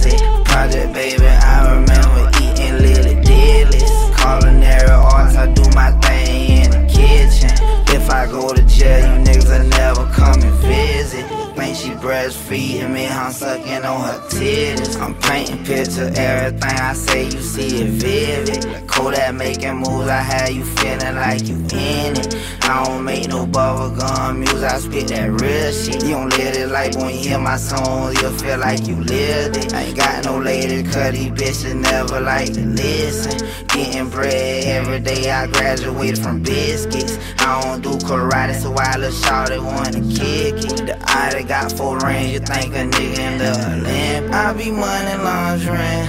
busy. Project baby, I remember eating Lily Dillies. Culinary arts, I do my thing in the kitchen. If I go to jail, you niggas will never come and visit. Think she breastfeeding me, I'm sucking on her titties. I'm painting pictures, everything I say you see it vivid. Like Kodak making moves, I have you feeling like you in it. I don't make no bubblegum music, I spit that real shit. You don't live this life when you hear my songs, you'll feel like you lived it. I ain't got no lady, cause these bitches never like to listen. Getting bread every day, I graduated from biscuits. I don't do karate, so I little shawty wanna kick it. The eye that got 4 rings, you think a nigga in the Olymp. I be money laundering,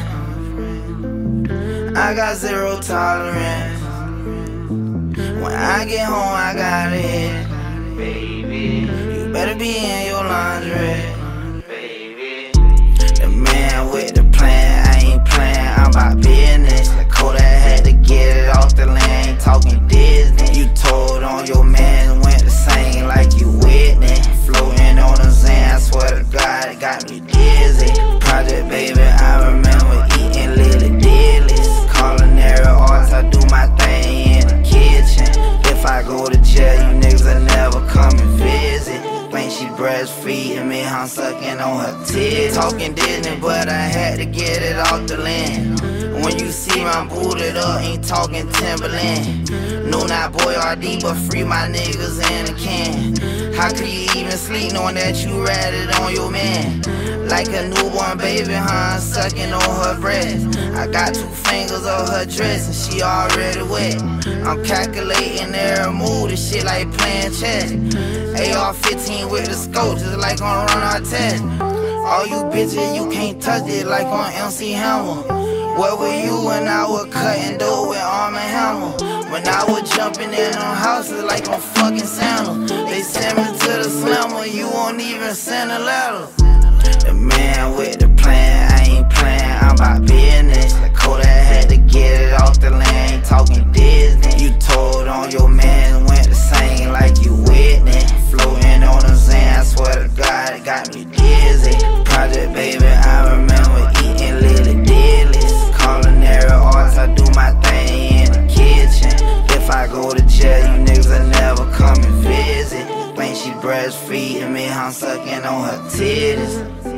I got 0 tolerance. When I get home, I got it. Baby, you better be in your laundry. Baby, the man with the plan, I ain't playing, I'm about business. Like Kodak had to get it off the land, ain't talking Disney. You told on your man, went to sing like you witness. Floating on the Zen, I swear to God, it got me dizzy. Project baby, I remember eating Lily Dillies. Culinary arts, I do my thing in the kitchen. If I go to jail, you niggas will never come and visit. Think she breastfeeding me, I'm sucking on her titties. Talking Disney, but I had to get it off the land. When you see I'm booted up, ain't talking Timberland. No, not boy RD, but free my niggas in a can. How could you even sleep knowing that you ratted on your man? Like a newborn baby, huh? Sucking on her breast. I got 2 fingers on her dress and she already wet. I'm calculating every move, this shit like playing chess. AR-15 with the scope, just like on Run Our Test. All you bitches, you can't touch it like on MC Hammer. Where were you when I was cutting dough with Arm & Hammer? When I was jumping in on houses like on fucking Santa. They send me to the slammer, you won't even send a letter. The man with the plan, I ain't playing, I'm about business. Like Kodak had to get it off the land, ain't talking Disney. You told on your man, went to sing like you witness. Floating on the Zen, I swear to God, it got me dizzy. Project baby, I remember eating Lily Dillies. Culinary arts, I do my thing in the kitchen. If I go to jail, you niggas will never come and visit. Think she breastfeeding me, I'm sucking on her titties.